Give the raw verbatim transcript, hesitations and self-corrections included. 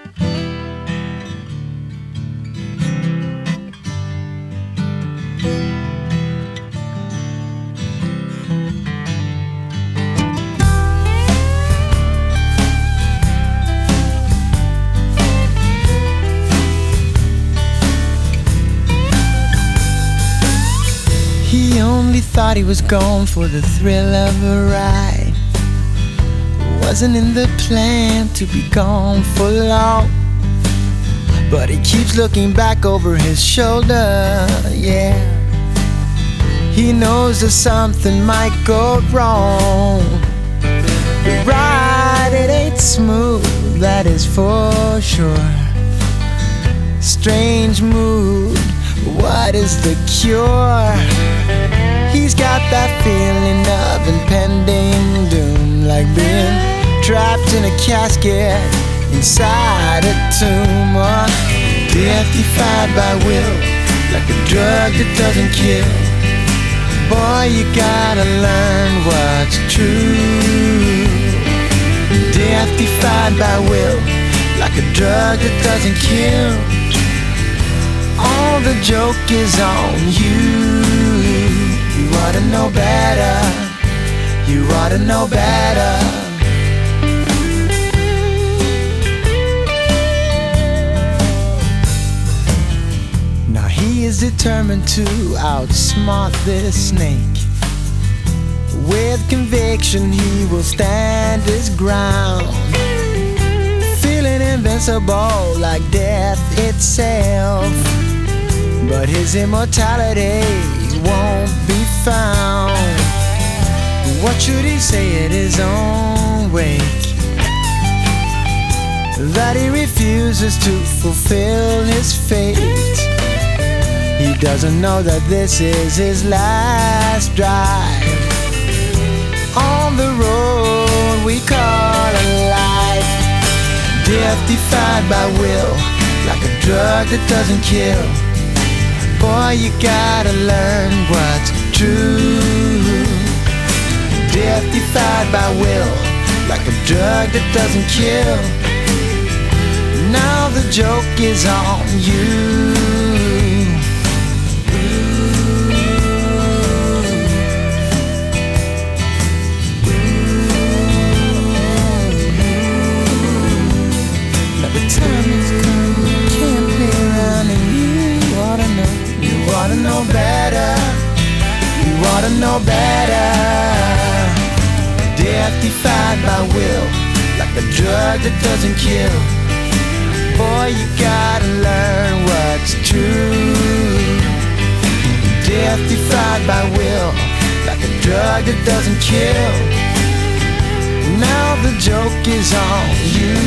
He only thought he was going for the thrill of a ride. Wasn't in the plan to be gone for long. But he keeps looking back over his shoulder, yeah. He knows that something might go wrong. The ride, it ain't smooth, that is for sure. Strange mood, what is the cure? He's got that feeling of impending doom, like being trapped in a casket inside a tomb. Or death defied by will, like a drug that doesn't kill. Boy, you gotta learn what's true. Death defied by will, like a drug that doesn't kill. All the joke is on you. You ought to know better. You ought to know better. Now he is determined to outsmart this snake. With conviction he will stand his ground, feeling invincible like death itself. But his immortality won't be found. What should he say at his own wake? That he refuses to fulfill his fate. He doesn't know that this is his last drive on the road we call a life. Death defied by will, like a drug that doesn't kill. Boy, you gotta learn what's true. Death defied by will, like a drug that doesn't kill. Now the joke is on you. Now the time has come, you can't play around, and you ought to know. You ought to know better. You ought to know better. Death defied by will, like a drug that doesn't kill. Boy, you gotta learn what's true. Death defied by will, like a drug that doesn't kill. Now the joke is on you.